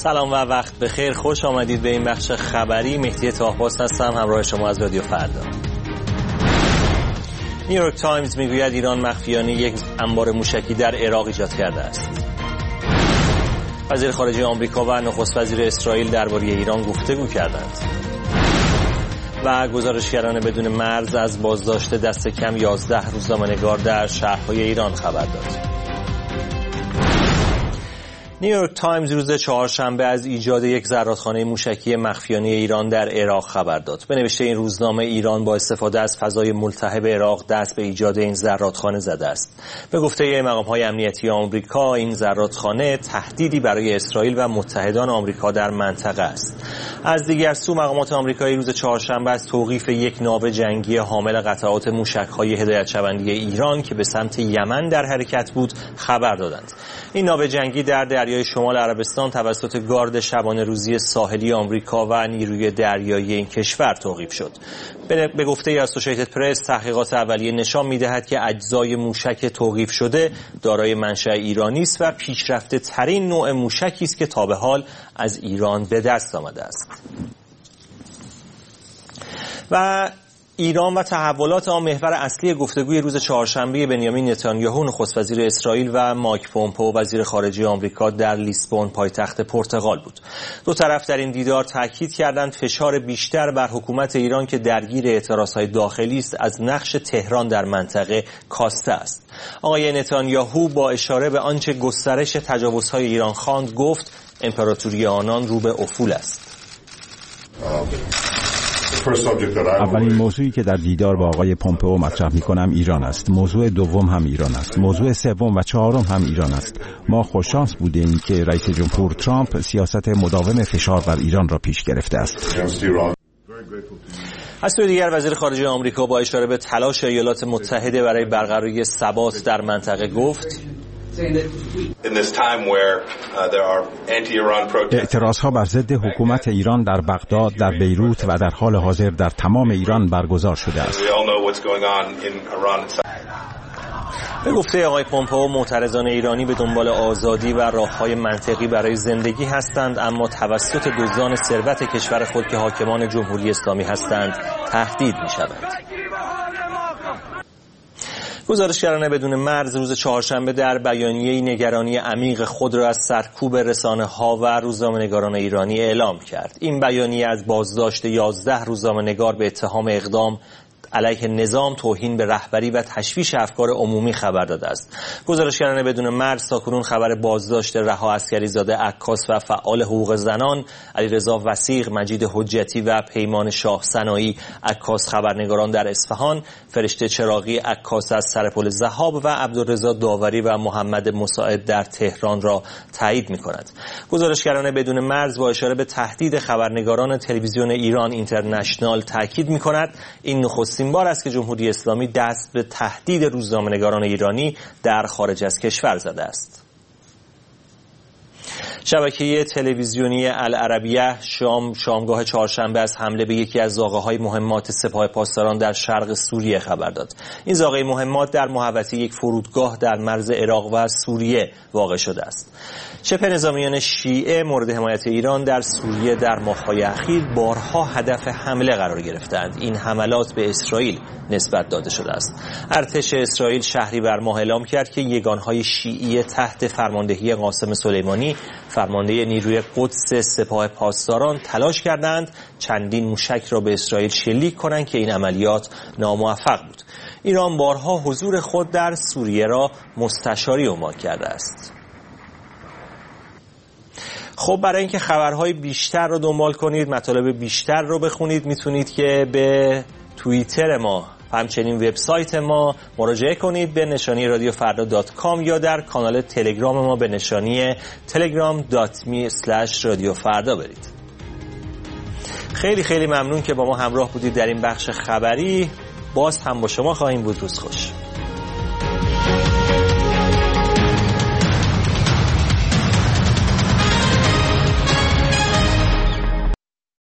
سلام و وقت بخیر، خوش آمدید به این بخش خبری. مهدی طاهباس هستم، همراه شما از رادیو فردا. نیویورک تایمز میگوید ایران مخفیانه یک انبار موشکی در عراق ایجاد کرده است. وزیر خارجه آمریکا و نخست وزیر اسرائیل درباره ایران گفتگو کردند. و گزارشگران بدون مرز از بازداشت دست کم 11 روزنامه‌نگار در شهرهای ایران خبر داد. نیویورک تایمز روز چهارشنبه از ایجاد یک زرادخانه موشکی مخفیانه ایران در عراق خبر داد. به نوشته این روزنامه، ایران با استفاده از فضای ملتهب عراق دست به ایجاد این زرادخانه زده است. به گفته مقام‌های امنیتی آمریکا، این زرادخانه تهدیدی برای اسرائیل و متحدان آمریکا در منطقه است. از دیگر سو، مقامات آمریکایی روز چهارشنبه از توقیف یک ناو جنگی حامل قطعات موشک‌های هدایت‌شونده ایران که به سمت یمن در حرکت بود خبر دادند. این ناو جنگی در دریای شمال عربستان توسط گارد شبانه روزی ساحلی آمریکا و نیروی دریایی این کشور توقیف شد. به گفته اسوسییتد پرس، تحقیقات اولیه نشان می‌دهد که اجزای موشک توقیف شده دارای منشأ ایرانی است و پیشرفته ترین نوع موشکی است که تا به حال از ایران به دست آمده است. و ایران و تحولات آن محور اصلی گفتگوی روز چهارشنبه بنیامین نتانیاهو نخست وزیر اسرائیل و مایک پومپئو وزیر خارجه آمریکا در لیسبون پایتخت پرتغال بود. دو طرف در این دیدار تاکید کردند فشار بیشتر بر حکومت ایران که درگیر اعتراضهای داخلی است از نقش تهران در منطقه کاسته است. آقای نتانیاهو با اشاره به آنچه گسترش تجاوزهای ایران خواند گفت امپراتوری آنان رو به افول است. اولین موضوعی که در دیدار با آقای پومپئو مطرح می‌کنم ایران است. موضوع دوم هم ایران است. موضوع سوم و چهارم هم ایران است. ما خوششانس بودیم که رئیس جمهور ترامپ سیاست مداوم فشار بر ایران را پیش گرفته است. از سوی دیگر، وزیر خارجه آمریکا با اشاره به تلاش ایالات متحده برای برقراری ثبات در منطقه گفت: اعتراضها بر ضد حکومت ایران در بغداد، در بیروت و در حال حاضر در تمام ایران برگزار شده است. به گفته آقای پومپئو، معترضان ایرانی به دنبال آزادی و راههای منطقی برای زندگی هستند، اما توسط دزدان ثروت کشور خود که حاکمان جمهوری اسلامی هستند تهدید می‌شوند. گزارشگران بدون مرز روز چهارشنبه در بیانیه‌ای نگرانی عمیق خود را از سرکوب رسانه‌ها و روزنامه‌نگاران ایرانی اعلام کرد. این بیانیه از بازداشت 11 روزنامه‌نگار به اتهام اقدام علیه نظام، توهین به رهبری و تشویش افکار عمومی خبر داده است. گزارشگران بدون مرز تاکنون خبر بازداشت رها عسکریزاده عکاس و فعال حقوق زنان، علیرضا وثیق، مجید حجتی و پیمان شاه سنایی عکاس خبرنگاران در اصفهان، فرشته چراغی عکاس از سرپل ذهاب و عبدالرضا داوری و محمد مساعد در تهران را تایید می‌کند. گزارشگران بدون مرز با اشاره به تهدید خبرنگاران تلویزیون ایران اینترنشنال تاکید می‌کند این نخستین بار است که جمهوری اسلامی دست به تهدید روزنامه‌نگاران ایرانی در خارج از کشور زده است. شبکه تلویزیونی العربیه شامگاه چهارشنبه از حمله به یکی از زاغه‌های مهمات سپاه پاسداران در شرق سوریه خبر داد. این زاغه مهمات در محوطه یک فرودگاه در مرز عراق و سوریه واقع شده است. شبه نظامیان شیعه مورد حمایت ایران در سوریه در ماه‌های اخیر بارها هدف حمله قرار گرفتند. این حملات به اسرائیل نسبت داده شده است. ارتش اسرائیل شهریور ماه اعلام کرد که یگانهای شیعی تحت فرماندهی قاسم سلیمانی، فرمانده نیروی قدس سپاه پاسداران، تلاش کردند چندین موشک را به اسرائیل شلیک کنند که این عملیات ناموفق بود. ایران بارها حضور خود در سوریه را مستشاری عنوان کرده است. خب، برای اینکه خبرهای بیشتر رو دنبال کنید، مطالب بیشتر رو بخونید، میتونید که به توییتر ما همچنین وبسایت ما مراجعه کنید به نشانی radiofrda.com یا در کانال تلگرام ما به نشانی telegram.me/radiofarda برید. خیلی خیلی ممنون که با ما همراه بودید در این بخش خبری. باز هم با شما خواهیم بود. روز خوش.